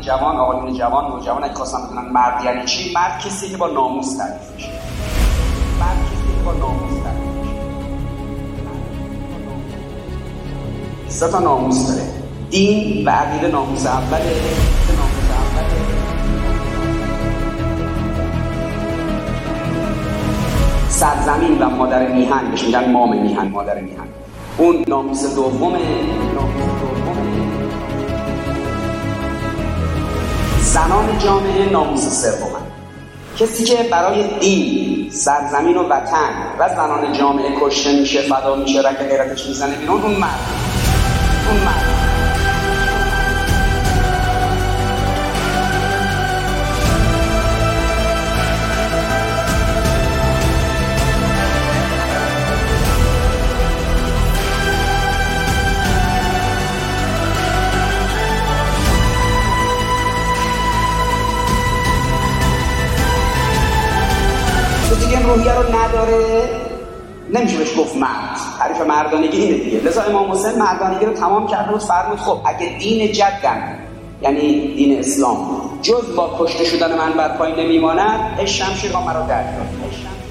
جوان، آقایون جوان، نوجوان اگه خواستن بدونن مرد یعنی چی، مرد کسی که با ناموس تعریف میشه. مرد کسی که با ناموس تعریف میشه. سه تا ناموس داره. دین و عقیده ناموس اوله. سرزمین و مادر میهن، بهش میگن مام میهن، مادر میهن. اون ناموس دومه. زنان جامعه ناموس سومه. کسی که برای دین، سرزمین و وطن و زنان جامعه کشته میشه، فدا میشه، رگ غیرتش میزنه بیرون، اون مرد. دیگه روحیه رو نداره، نمیشه بهش گفت مرد. تعریف مردانگی اینه دیگه. لذا امام حسین مردانگی رو تمام کرده بود، فرمود خب اگه دین جدن، یعنی دین اسلام، جز با کشته شدن من بر پای نمیماند، شمشیر ها مرا درد داد.